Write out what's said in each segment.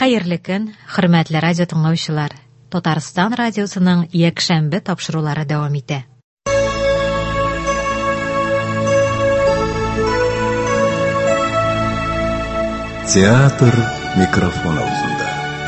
Хәерле көн, хөрмәтле радио тыңлаучылар. Татарстан радиосының якшәмбе тапшырулары дәвам итә. Театр микрофон алдында.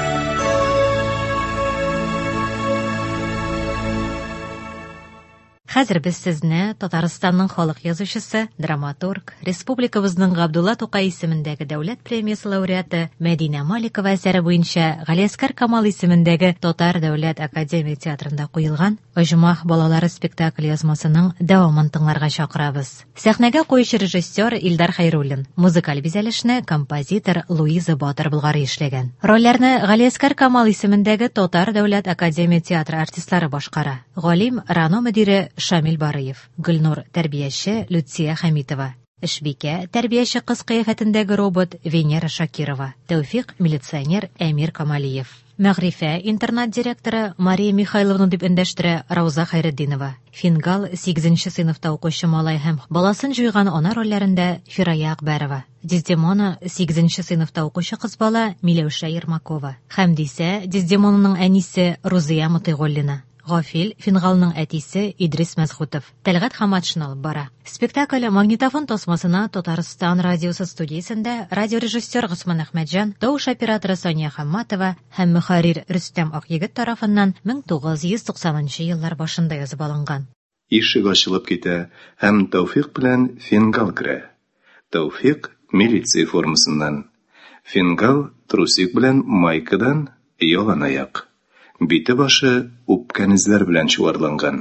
Хәзер без сезне Татарстанның халык язучысы, драматург, республикабызның Габдулла Тукай исемендәге дәүләт премиясе лауреаты Мәдинә Маликова әсәре буенча Галиәскәр Камал исемендәге Татар дәүләт академия театрында куелган Оҗмах балалары спектакль язмасының дәвамын тыңларга чакырабыз. Сәхнәгә куючы режиссер Илдар Хәйруллин, музыкаль бизәлешне композитор Луиза Батыр Булгары эшләгән. Рольләрне Галиәскәр Камал исемендәге Татар дәүләт академия театры артистлары башкара. Галим Рано мөдире Шамил Барыев, Гөлнур тәрбияче Люция Хәмитова, Эшбикә тәрбияче кыз кыяфәтендәге робот Венера Шакирова, Тәүфик милиционер Әмир Камалиев, Мәгърифә интернат директоры Мария Михайловна дип эндәштерә Рауза Хәйретдинова, Фингал 8нче сыйныфта укучы малай һәм баласын җуйган ана рольләрендә Фирая Акбарова, Дездемона 8нче сыйныфта укучы кыз бала Миләүшә Ермакова, Хәмдисә Дездемонаның әнисе Рузия Мутыйгуллина, Гафил Фингалның әтисе Идрис Мәзхутов, Тәлгат Хаматшин алып бара. Спектакль магнитофон тасмасына Татарстан радиосы студиясендә радиорежиссер Госман Әхмәтҗан, тауыш операторы Соня Хамматова һәм мөхәррир Рөстәм Акъегет тарафыннан 1990 еллар башында язып алынган. Ишек ачылып китә һәм Тәүфик белән Фингал керә. Тәүфик милиция формасыннан, Фингал трусик белән майкадан ялан аяк. Бите башы үпкән эзләр белән чуарланган.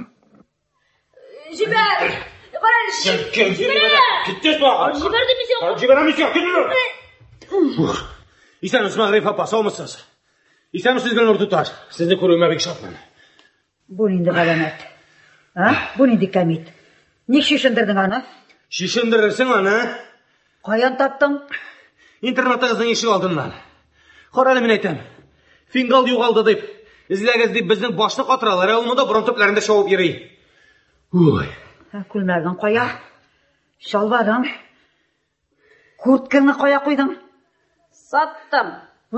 Җибәр! Караш! Киттез бага. Җибәрдем мисен. Җибәрәмисез, килер. Исәнмесез, Мәгъриф апа, саумысыз? Исәнмесез, Гөлнур туташ? Сезне күрүемә бик шатман. Бу нинди галәмәт? Бу нинди кәмит? Ник шишендердең аны? Шишендерерсең аны? Каян таптың? Интернатыгызның ишек алдыннан. Кара әле, мин әйтәм. Фингал югалды дип, эзләгез дип безнең башны катыралар, ул монда борын төпләрендә шавып йөри. Уй. Күлмәгең кая? Шалварың? Курткаңны кая куйдың? Саттым.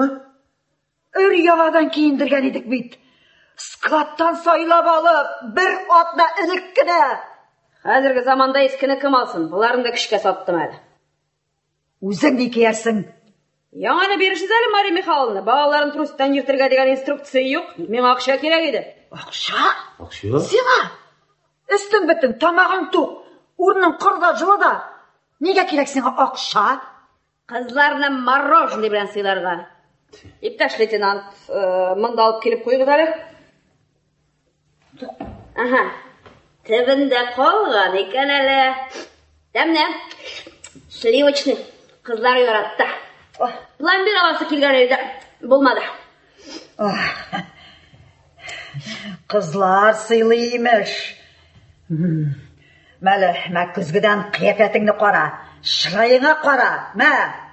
Өр-яладан киендергән идек бит. Складтан сайлап алып, бер атна элек кенә. Хәзерге заманда искене кем алсын? Буларын да кешкә саттым әле. Үзең ни киярсең? Яңаны биришез әле, Мария Михайловна. Балаларын трустан йөртергә дигән инструкция юк. Миңа акча кирәк иде. Акча? Акча? Сиңа? Өстең бөтен, тамагың тук. Урның кырда, җылыда. Нигә кирәк сиңа акча? Кызларны мороженое белән сыйларга. Иптәш лейтенант, монда алып килеп куйгыз әле. Аха. Тәбендә калган икән әле. Тәмнә. Сливочный. Кызлар яратты. Пломбир аласы килгән иде. Булмады. Кызлар сыйлый имеш. Мәле, мә көзгедән кыяфәтеңне кара. Шырайыңа кара. Мә.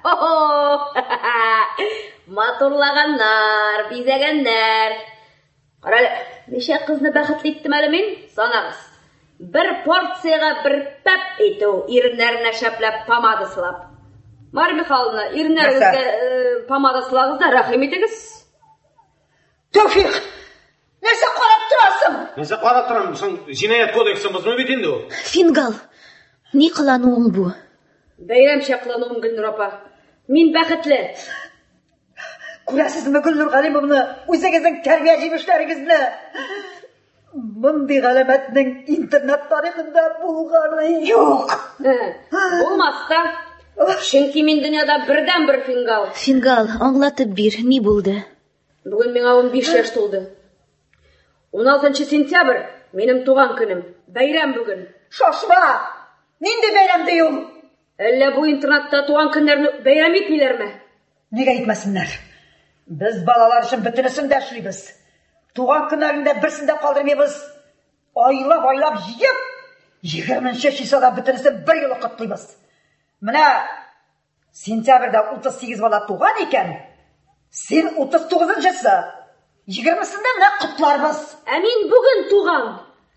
Матурлаганнар, бизәгәннәр. Кара әле, ничә кызны бәхетле иттем әле мин? Санагыз. Бер порцияга бер пәп итү, иреннәренә шәпләп помада сылап. Мария Михайловна, иреннәрегезгә помада сылагыз да рәхим итегез. Тәүфик! Нәрсә карап торасың? Нәрсә карап торам? Җинаят кодексыбызмы бит инде ул? Фингал, ни кылануың бу? Бәйрәм чаклануым, Гөлнур апа. Мин бәхетле. Күрәсезме, Гөлнур Галимовна, үзегезнең тәрбия җимешләрегезне? Мондый галәмәтнең интернат тарихында булганы юк. Булмас та. Чөнки мин дөньяда бердән бер Фингал. Фингал, аңлатып бир, ни булды? Бүген миңа 15 яшь тулды. 16 сентябрь минем туган көнем. Бәйрәм бүген. Шашма! Нинди бәйрәм ул? Әллә бу интернатта туган көннәрне бәйрәм итмиләрме? Нигә итмәсеннәр? Без балалар өчен бөтенесен дә эшлибез. Туган көннәрендә берсен дә калдырмыйбыз. Айлап җыеп, 20нче числода бөтенесен бер юлы котлыйбыз. Менә сентябрьдә 38 бала туган икән. Син 39-нчысы. 20-сендә менә котларбыз. Ә мин бүген туган.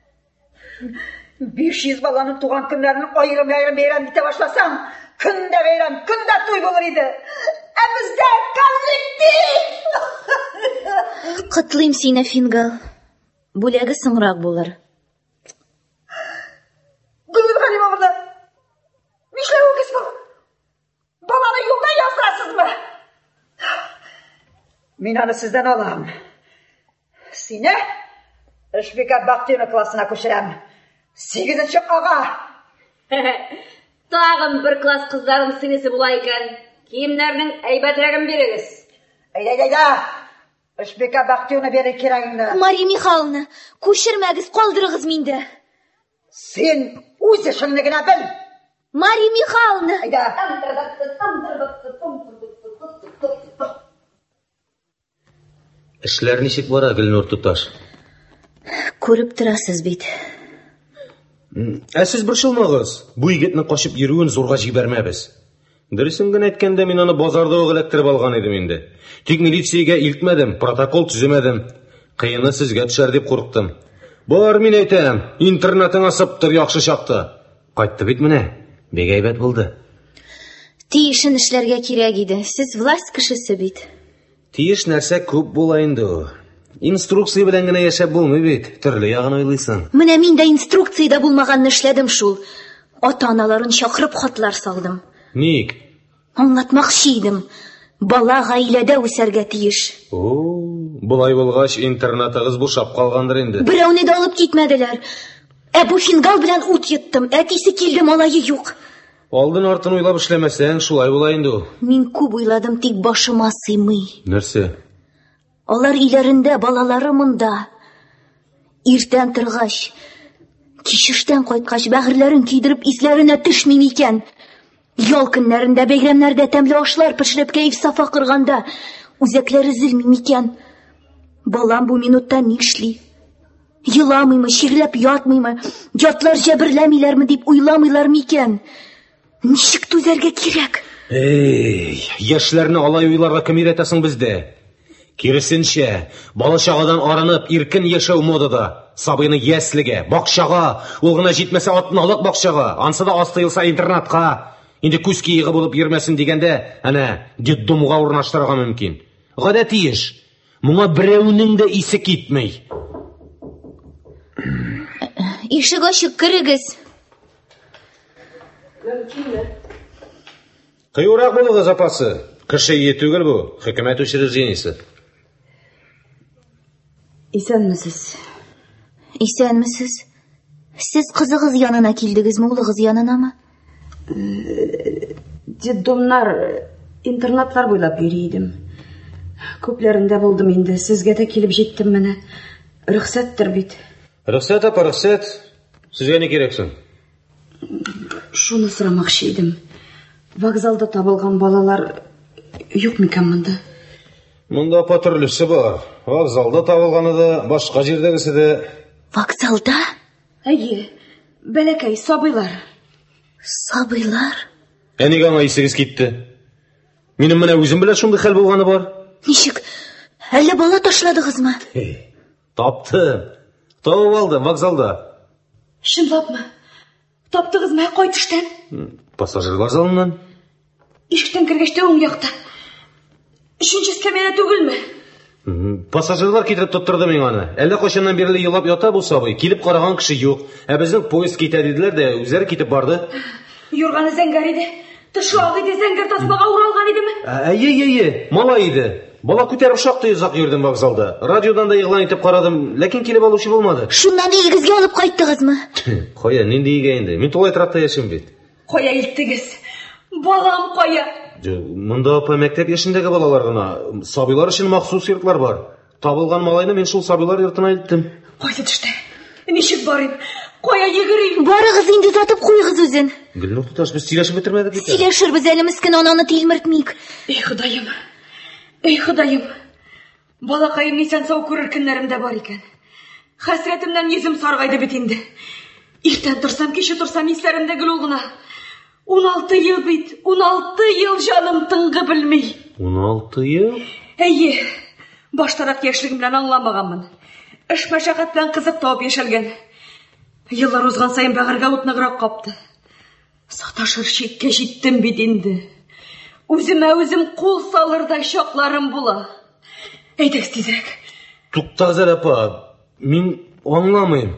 500 баланың туган көннәрен аерым-аерым бәйрәм итә башласаң, көндә бәйрәм, көндә туй булыр иде. Ә бездә коллектив! Котлыйм сине, Фингал. Бүләге соңрак булыр. Гүлнур Халимовна, нишләвегез бу? Баланы юлда яздырасызмы? Мин аны сездән алам. Сине Эшбикә Бактина классына күчерәм. 8-нче ага. Тагын бер класс кызларым синесе була икән. Киемнәрнең әйбәтрәген бирегез. Әйдә. Эшбикә Бактина бирә кирәгеңне. Мария Михайловна, күчермәгез, калдырыгыз миндә. Син үз эшеңне генә бел. Мария Михайловна. Әйдә. Эшләр ничек бара, Гөлнур туташ? Күреп торасыз бит. Сез борчылмагыз. Бу егетне качып йөрүен зурга җибәрмәбез. Дөресен генә әйткәндә, мин аны базарда ук эләктереп алган идем инде. Тик милициягә илтмәдем, протокол төземәдем. Кыены сезгә төшәр дип курыктым. Бар, мин әйтәм, интернетыңа сыптыр яхшы чакты. Кайтты бит менә. Бик әйбәт булды. Тиешен эшләргә кирәк иде. Сез власть кешесе бит. Тиеш нәрсә күп була инде. Инструкция белән генә яшәп булмый бит. Төрле ягын уйлыйсың. Менә мин дә инструкциядә булмаганны эшләдем шул. Ата-аналарын чакырып хатлар салдым. Ник? Аңлатмакчы идем. Бала гаиләдә үсәргә тиеш. Булай булгач интернетыгыз бушап калгандыр инде. Берәүне дә алып китмәделәр. Бу Фингал белән ут йыттым. Әтисе килде, малае юк. Алдын артын уйлап эшләмәсәң, шулай була инде ул. Мин күп уйладым, тик башыма сыймый. Нәрсә? Алар өйләрендә, балалары монда. Иртән торгач, кичештән кайткач, бәгырьләрен кидереп, исләренә төшмим икән. Ял көннәрендә, бәйрәмнәрдә тәмле ашлар пешереп, кәеф сафа кырганда, үзәкләре зилмим икән. Балам бу минутта нишли? Йыламыймы, чирләп ятмыймы, ятлар җәберләмиләрме дип уйламыйлармы икән? Ничек түзәргә кирәк? Яшьләрне алай уйларга кем өйрәтәсең бездә? Киресенчә, бала-чагадан арынып, иркен яшәү модада. Сабыйны яслегә, бакчага, ул гына җитмәсә атналык бакчага, ансы да астыйлса интернатка. Инде күз киеге булып йөрмәсен дигәндә, әнә, детдомга урнаштырырга мөмкин. Гадәти эш. Моңа берәүнең дә исе китмәй. Ишек ачык, кирегез. Кыюрак булыгыз, апасы. Кеше ие түгел бу, хөкүмәт учреждениесе. Исәнмесез? Исәнмесез? Сез кызыгыз янына килдегезме, улыгыз янынамы? Детдомнар, интернатлар буйлап йөри идем. Күпләрендә булдым инде, сезгә дә килеп җиттем менә. Рөхсәттер бит. Рөхсәт, апа, рөхсәт. Сезгә ни кирәксең? Шуны сорамакчы идем. Вокзалда табылган балалар юк микән монда? Монда апа төрлесе бар. Вокзалда табылганы да, башка җирдәгесе дә. Вокзалда? Әйе, бәләкәй сабыйлар. Сабыйлар? Нигә аңа исегез китте? Минем менә үзем белән шундый хәл булганы бар. Ничек? Әллә бала ташладыгызмы? Таптым. Табып алдым вокзалда. Чынлапмы? Таптыгызмы кайтыштан? Пассажирлар залыннан. Ишектән кергәчтә уң якта. Өченче скамейда түгелме? Пассажирлар китереп тоттырды миңа аны. Әллә кайчаннан бирле елап ята бу сабый. Килеп караган кеше юк. Безнең поезд китә диделәр дә, үзләре китеп барды. Юрганы зәңгәр иде. Тышлау иде, зәңгәр тасмага уралган идеме? Әйе, мала иде. Бала күтәреп шактый озак йөрдем вокзалда. Радиодан да игълан итеп карадым, ләкин килеп алучы булмады. Шуннан илгезгә алып кайттыгызмы? Кая, нинди игә инде? Мин тулай тракта яшим бит. Кая илттегез? Балам кая? Монда апа мәктәп яшендәге балалар гына. Сабыйлар өчен махсус йортлар бар. Табылган малайны мин шул сабыйлар йортына илттем. Кайсы төштә? Ничек барыйм? Кая йөгерим? Барыгыз инде, затып куйгыз үзен. Гөлнур туташ, без сөйләшеп бетермәдек бит. Сөйләшербез әле, мескен ананы тилмертмик. Эй Ходаем. Балакаем нисән сау күрер көннәрем дә бар икән. Хәсрәтемнән йөзем саргайды бит инде. Иртән торсам, кичә торсам, исләремдә гел ул гына. 16 ел бит, 16 ел җаным тыңгы белми. 16 ел? Әйе. Баштарак яшьлегем белән аңламаганмын. Эш мәшәкать белән кызык табып яшәлгән. Еллар узган саен бәгыргә утныграк капты. Саташыр чиккә җиттем бит инде. Үземә үзем кул салырдай чакларым була. Әйдәгез тизрәк. Туктагыз апа, мин аңламыйм.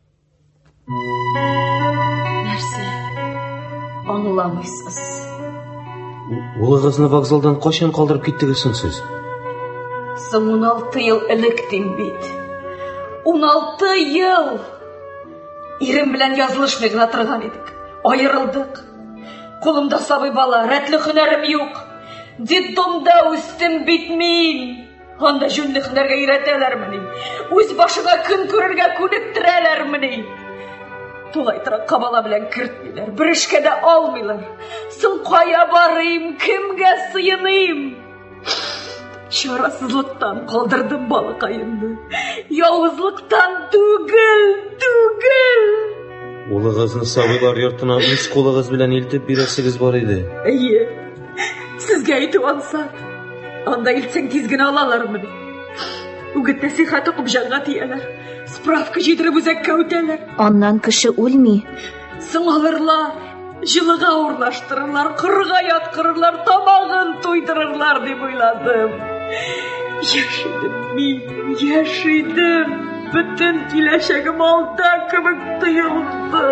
Нәрсә? Аңламыйсыз. Улыгызны вокзалдан качан калдырып киттегез сез? Соң 16 ел элек дим бит. 16 ел! Ирем белән язылышмый гына торган идек. Айырылдык. Кулымда сабый бала, рәтле һөнәрем юк. Детдомда үстем бит мин. Анда җүнле һөнәргә өйрәтәләрмени? Үз башына көн күрергә күнектерәләрмени? Тулайтырак кабала белән кертмиләр, бер эшкә дә алмыйлар. Соң кая барыйм, кемгә сыйыным? Чарасызлыктан калдырдым балакаемны. Явызлыктан түгел. Улыгызны сабыйлар йортына үз кулыгыз белән илтеп бирәсегез бар иде. Әйе. Сезгә әйтү ансат. Анда илтсәң тиз генә алалармыни? Үгет нәсихәт укып җанга тияләр. Справка җидереп үзәккә үтәләр. Аннан кеше үлми. Соң алырлар. Җылыга урнаштырырлар, кырга яткырырлар, тамагын туйдырырлар дип уйладым. Яшидем. Бүтән киләчәгем алда кебек тоелды.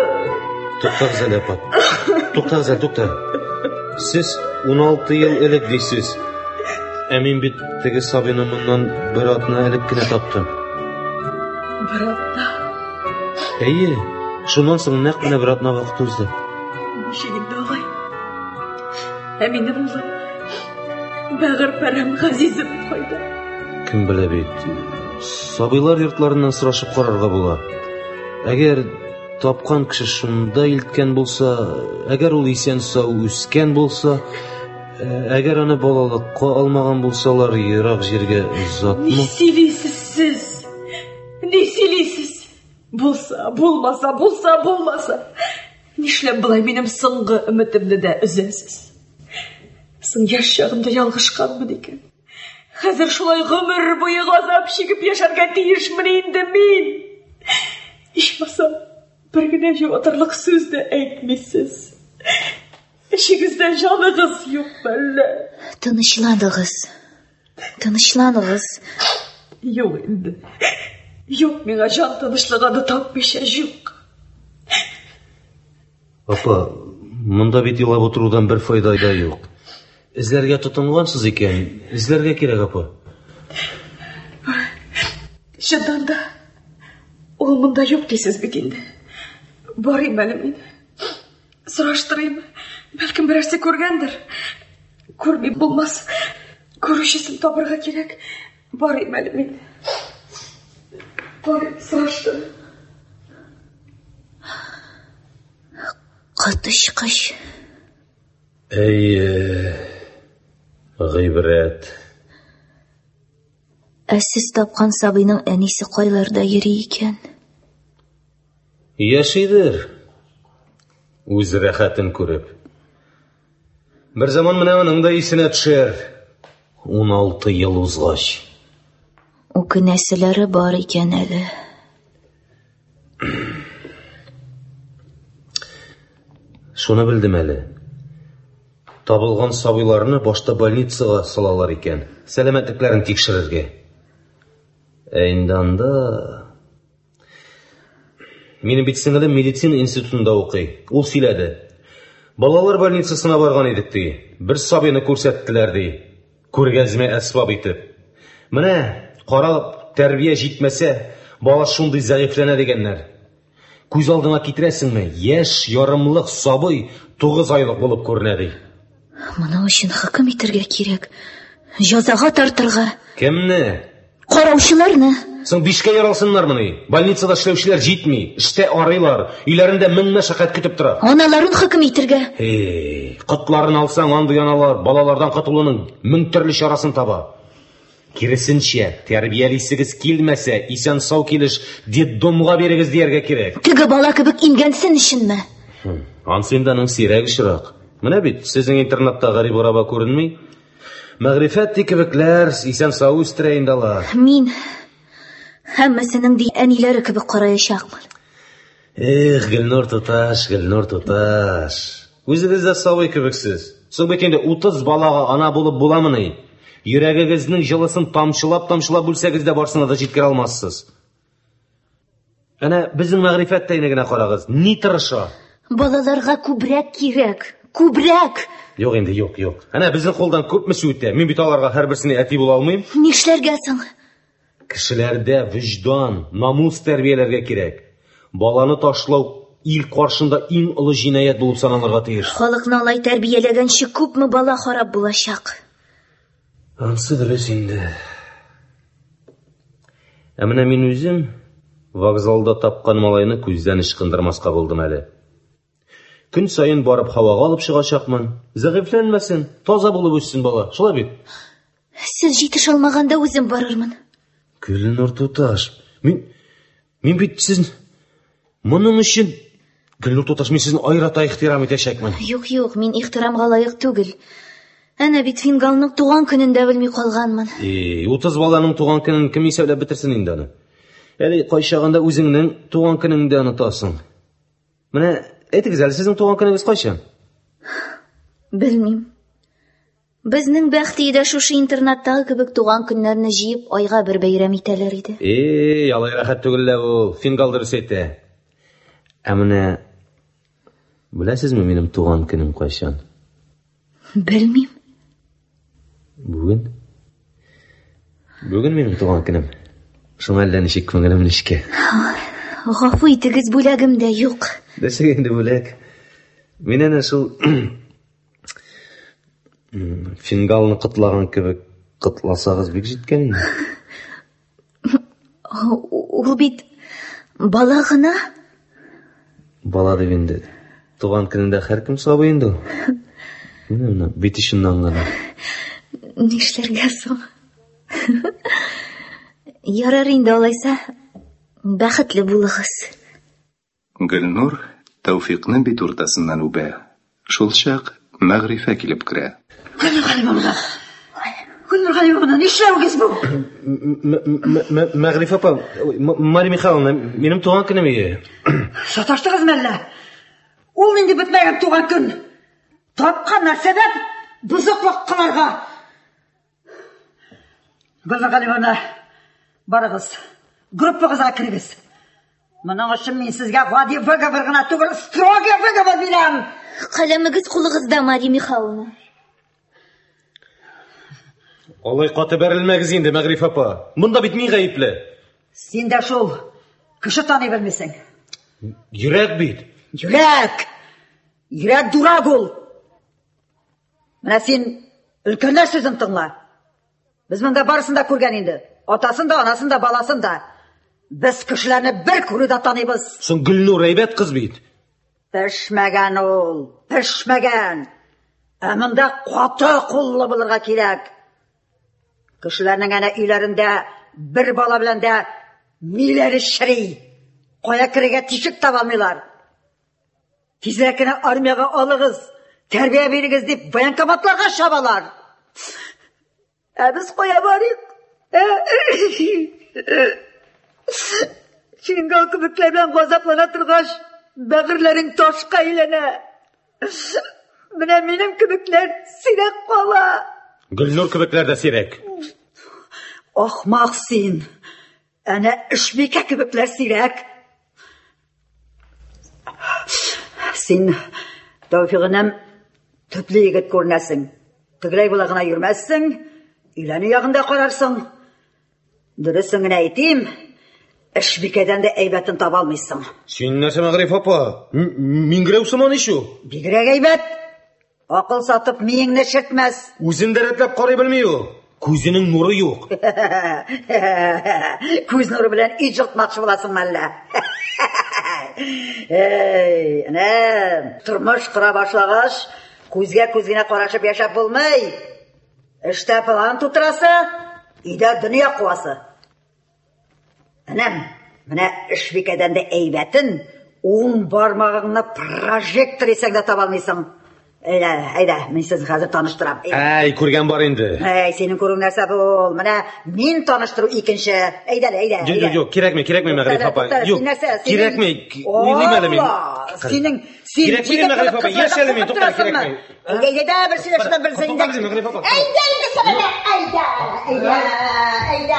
Туктагыз. Сез 16 ел элек дисез. Ә мин бит теге сабыйны моннан бер атна элек кенә таптым. Бер атна? Әйе, шуннан соң нәкъ менә бер атна вакыт узды. Ничегенде алай? Ә минем улым, бәгырь-пәрәм газизем кайда? Кем белә бит. Сабыйлар йортларыннан сорашып карарга була. Әгәр тапкан кеше шунда илткән булса, әгәр ул исән-сау үскән булса, әгәр аны балалыкка алмаган булсалар, ерак җиргә озатмы? Ни сөйлисез? Булса, булмаса. Нишләп болай минем соңгы өметемне дә өзәсез? Соң яшь чагымда ялгышканмын икән. Хәзер шулай гомер буе газап чигеп яшәргә тиешмен инде мин. Ичмасам, бер генә җаваплык сүз дә әйтмисез. Эшегездә җаныгыз юк әллә? Тынычланыгыз. Юк инде. Юк, миңа җан тынычлыгы тапмыйча юк. Апа, монда бит елап утырудан бер файда да юк. Эзләргә тотынгансыз икән, эзләргә кирәк, апа. Чыннан да, ул монда юк дисез бит инде. Барыйм әле мин. Сораштырыйм. Бәлкем берәрсе күргәндер. Күрми булмас. Күрүчесен табырга кирәк. Барыйм әле мин. Барыйм, сораштырыйм. Катышкыч. Гыйбрәт. Сез тапкан сабыйның әнисе кайларда йөри икән? Яшидер. Үз рәхәтен күреп. Бер заман менә аның да исенә төшәр. 16 ел узгач. Үкенәселәре бар икән әле. Шуны белдем әле. Табылган сабыйларны башта больницага салалар икән, сәламәтлекләрен тикшерергә. Инде анда минем бит сеңлем медицина институтында укый. Ул сөйләде. Балалар больницасына барган идек ди. Бер сабыйны күрсәттеләр ди. Күргәзмә әсбаб итеп. Менә карап тәрбия җитмәсә, бала шундый зәгыйфләнә дигәннәр. Күз алдына китерәсеңме? Яшь ярымлык сабый 9 айлык булып күренә ди. Моның өчен хөкем итәргә кирәк. Язага тартырга. Кемне? Караучыларны. Соң бишкә яралсыннармыни? Больницада эшләүчеләр җитми, эштә арыйлар, өйләрендә мең мәшәкать көтеп тора. Аналарын хөкем итәргә. Котларын алсаң, андый аналар балалардан котылуның 1000 төрле чарасын таба. Киресенчә, тәрбиялисегез килмәсә, исән-сау килеш детдомга бирегез дияргә кирәк. Теге бала кебек имгәнсен өченме? Ансынданың сирәк ишрак. Менә бит, сезнең интернатта гарип араба күренми? Мәгърифәт кебекләр исән-сау үстерә инде алар. Мин һәммәсенең ди әниләре кебек караячакмын. Гөлнур туташ. Үзегез дә сабый кебексез. Соң бит инде 30 балага ана булып буламыни? Йөрәгегезнең җылысын тамчылап бүлсәгез дә барсына да җиткерә алмассыз. Әнә безнең мәгърифәт тәйне генә карагыз, ни тырыша? Балаларга күбрәк кирәк, күбрәк. Юк инде, юк. Әнә безнең қолдан күпме үтә. Мин бит аларга һәрберсенә әти була алмыйм. Нишләргә соң? Кешеләрдә вөҗдан, намус тәрбияләргә кирәк. Баланы ташлау ил каршында иң олы җинаят булып саналырга тиеш. Халыкны алай тәрбияләгәнче күпме бала харап булачак. Ансы дөрес инде. Ә менә мин үзем вокзалда тапкан малайны күздән ычкындырмаска булдым әле. Көн сайын барып һавага алып чыгачакмын. Зәгыйфләнмәсен, таза булып үссен бала. Шулай бит? Сез җитеш алмаганда үзем барырмын. Гөлнур туташ, мин бит сез моның өчен Гөлнур туташ, мин сезне айрата ихтирам итәчәкмен. Юк, мин ихтирамга лаек түгел. Әнә бит Фингалның туган көнендә белми калганмын. 30 баланың туган көнен кем исәпләп бетерсен инде аны? Әле кайчагында үзеңнең туган көнеңдә онытасың. Менә әйтегез әле, сезнең туган көнегез кайчан? Белмим. Безнең бәхтиедә шушы интернаттагы кебек туган көннәрне җыеп айга бер бәйрәм итәләр иде. Алай рәхәт түгел лә ул. Фингал дөрес әйтә. Ә менә беләсезме минем туган көнем кайчан? Белмим. Бүген минем туган көнем. Шуңа әллә ничек күңелем нечкә. Гафу итегез, бүләгемдә юк. Дәшәк инде бүләк. Мин әнә шул Фингалны кытлаган кебек кытласагыз бик җиткән инде. Ул бит бала гына. Бала дип инде. Туган көнендә һәркем сабый инде. Менә бит ишеннән гына. Нишләргә соң? Ярар инде алайса, бәхетле булыгыз. Гөлнур Тәүфикны бит уртасыннан үбә. Шул чак мәгърифә килеп керә. Гөлнур Галимовна, нишләүгез бу? Мәгърифә апа, Мария Михайловна, минем туган көнем иде. Саташтыгызмы әллә? Ул нинди бетмәгән туган көн? Тапкан сәбәп бузыклык кыларга. Гөлнур Галимовна, барыгыз, группагызга кирегез. Моның өчен мин сезгә гади выговор гына түгел, строгий выговор бирәм. Каләмегез кулыгызда, Мария Михайловна. Алай каты бәрелмәгез инде, Мәгърифә апа. Монда бит мин гаепле. Син дә шул кеше таный белмисең. Йөрәк бит. Йөрәк дурак ул. Менә син өлкәннәр сүзен тыңла. Без монда барысын да күргән инде. Атасын да, анасын да, баласын да. Без кешеләрне бер күрүдә таныйбыз. Соң Гөлнур әйбәт кыз бит. Пешмәгән ул, пешмәгән. Ә монда каты куллы булырга кирәк. Кешеләрнең әнә өйләрендә бер бала белән дә миләре шри. Кая керергә тишек таба алмыйлар. Тизрәк кенә армияга алыгыз, тәрбия бирегез дип военкоматларга чабалар. Ә без кая барыйк? Фингал кебекләр белән газаплана торгач, бәгырьләрең ташка әйләнә. Менә минем кебекләр сирәк кала. Гөлнур кебекләр дә сирәк. Ахмак син. Әнә эшбикә кебекләр сирәк. Син Тәүфигенем төпле егет күрнәсең. Тегеләй була гына йөрмәссең, өйләнү ягында карарсың. Дөресен генә әйтим, эшбикәдән дә әйбәтен таба алмыйсың. Син нәрсә, Мәгърифә апа? Мин грәү сыман ишу. Бигрәк әйбәт. Акыл сатып миеңне шертмәс. Үзен дә рәтләп карый белми ул. Күзенең нуры юк. Күз нуры белән ит җылтмакчы буласың әллә? Әнә, тормыш кыра башлагач, күзгә күз генә карашып яшәп булмый. Эштә план тутырасы, өйдә дөнья куасы. Менә эшбикәдән дә әйбәтен 10 бармагыңны прожектор исәң дә таба алмыйсың. Әйдә, мен сезне хәзер таныштырам. Әй, күргән бар инде. Синең күрүң нәрсә бу? Менә мин таныштыру икенче. Әйдә. Юк, кирәкми, Мәгъриф апа. Юк, кирәкми. Уйлыйм әле мин. Синең Кирәкми, Мәгъриф апа. Яшь әле мин, туктар, кирәкми. Әйдә, бер сөйләшеп белсәң инде. Мәгъриф апа. Әйдә.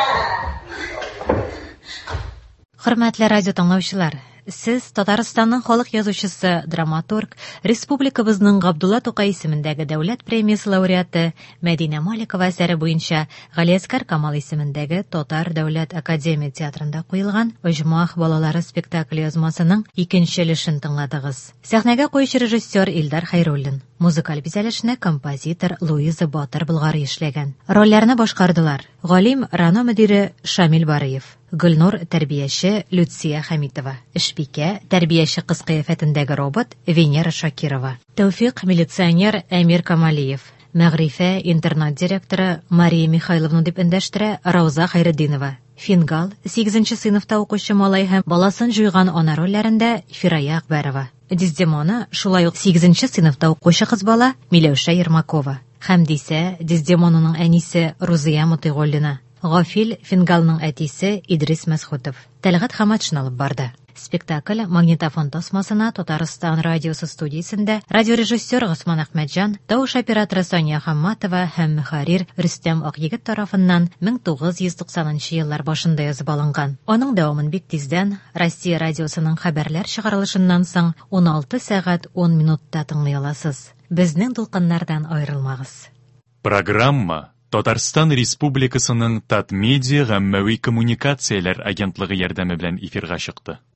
Хөрмәтле радио тыңлаучылар, сез Татарстанның халык язучысы, драматург, республикабызның Габдулла Тукай исемендәге дәүләт премиясе лауреаты Мәдинә Маликова әсәре буенча Галиәскәр Камал исемендәге Татар дәүләт академия театрында куелган «Оҗмах балалары» спектакль язмасының икенче өлешен тыңладыгыз. Сәхнәгә куючы режиссер Илдар Хәйруллин, музыкаль бизәлешне композитор Луиза Батыр Болгары эшләгән. Рольләрне башкардылар Галим Рано мөдире Шамил Барыев, Гөлнур тәрбияче Люция Хәмитова, Эшбикә тәрбияче кыз кыяфәтендәге робот Венера Шакирова, Тәүфыйк милиционер Әмир Камалиев, Мәгърифә интернат директоры Мария Михайловна дип эндәштерә Рауза Хәйретдинова. Фингал 8нче сыйныфта укучы малай һәм баласын җуйган ана рольләрендә Фирая Акбарова. Дездемона шулай ук 8нче сыйныфта укучы кыз бала Миләүшә Ермакова. Хәмдисә Дездемонаның әнисе Рузия Мутыйгуллина. Гафил Фингалның әтисе Идрис Мәсхутов. Тәлгат Хаматшин алып барды. Спектакль магнитофон тасмасына Татарстан радиосы студиясендә радиорежиссер Госман Әхмәтҗан, тавыш операторы Соня Хамматова һәм мөхәррир Рөстәм Акъегет тарафыннан 1990 еллар башында язып алынган. Аның дәвамын бик тиздән Россия радиосының хәбәрләр чыгарылышыннан соң 16 сәгать 10 минутта тыңлый аласыз. Безнең дулкыннардан аерылмагыз. Программа Татарстан Республикасының Татмедиа гаммәви коммуникацияләр агентлыгы ярдәме белән эфирга чыкты.